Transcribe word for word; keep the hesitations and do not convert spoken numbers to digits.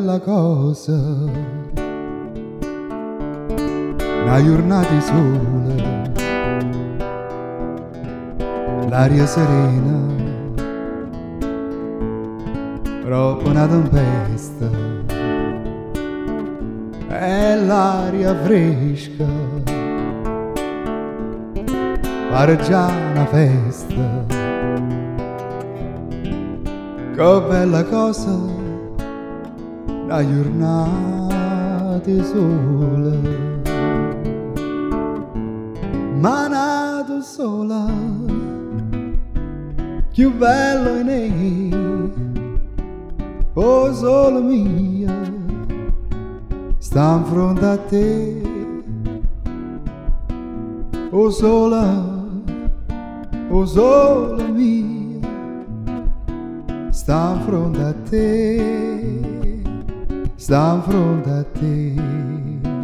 bella cosa, una giornata di sole, l'aria serena, troppo una tempesta, e l'aria fresca, pare già una festa. Che bella cosa, una giornata sola, ma nato sola, più bello in lei, oh sola mia, sta in fronte a te, oh sola, oh sola mia, sta in fronte a te, sta in fronte a te.